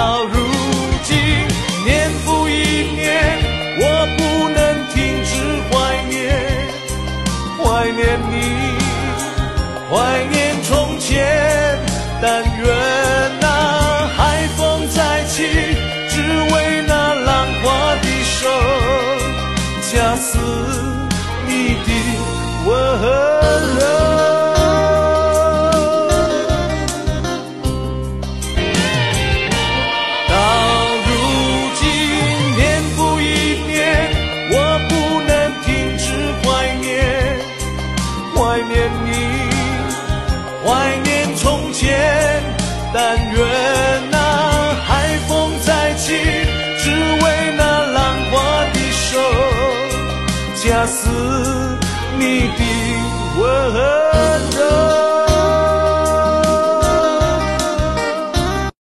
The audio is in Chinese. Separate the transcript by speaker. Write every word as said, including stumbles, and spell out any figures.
Speaker 1: 到如今，年复一年，我不能停止怀念，怀念你，怀念从前。但愿那海风再起，只为那浪花的手，恰似你的温柔。但愿那海风再起，只为那浪花的手，恰似你的温柔。